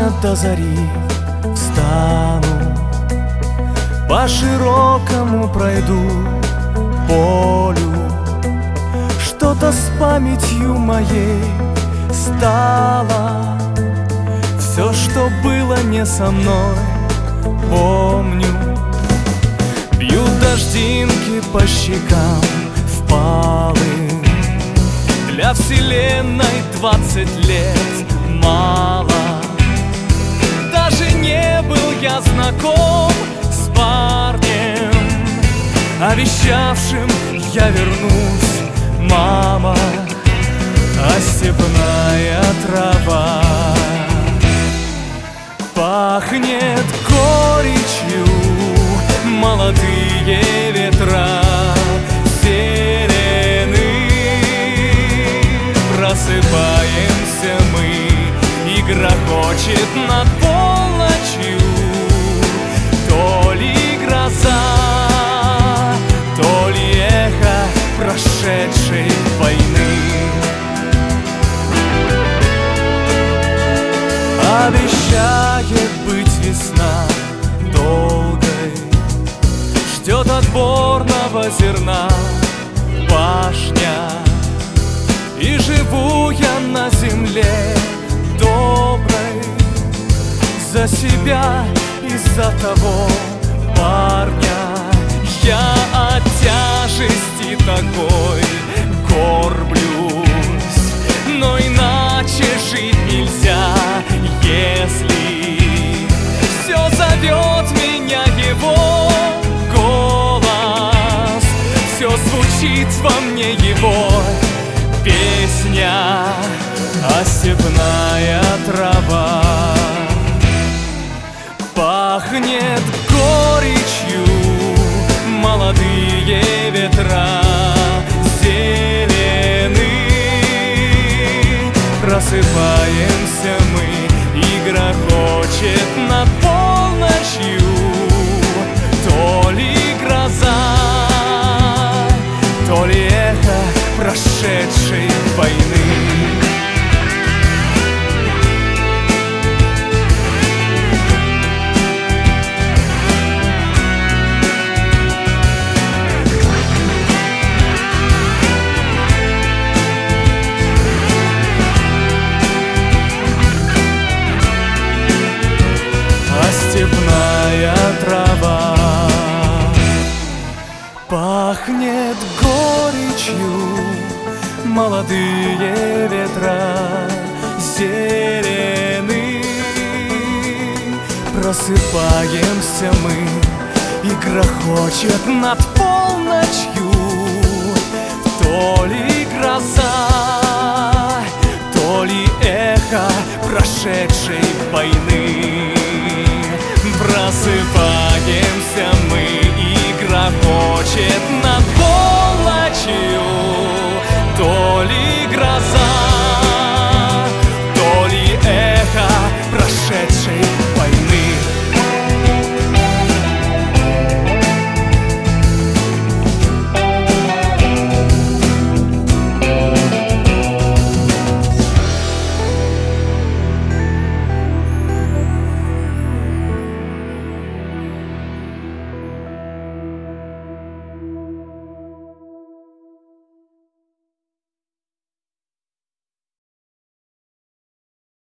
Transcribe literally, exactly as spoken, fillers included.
рано до зари встану, по широкому пройду полю. Что-то с памятью моей стало, все, что было не со мной, помню. Бьют дождинки по щекам впалым. Для вселенной двадцать лет мало. Даже не был я знаком с парнем, обещавшим я вернусь, мама, а степная трава пахнет горечью, молодые ветра зелены. Просыпаемся мы, и грохочет над полночью то ли гроза, то ли эхо прошедшей войны. Обещает быть весна долгой, ждет отборного зерна пашня. И живу я на земле доброй за себя и за того парня. Я от тяжести такой горблюсь, но иначе жить нельзя, если все зовет меня его голос, все звучит во мне его песня, а степная трава пахнет горечью, молодые ветра зелены. Просыпаемся мы, и грохочет над полночью то ли гроза, то ли эхо прошедшей войны. Степная трава пахнет горечью, молодые ветра зелены. Просыпаемся мы, и грохочет над полночью то ли гроза, то ли эхо прошедшей войны.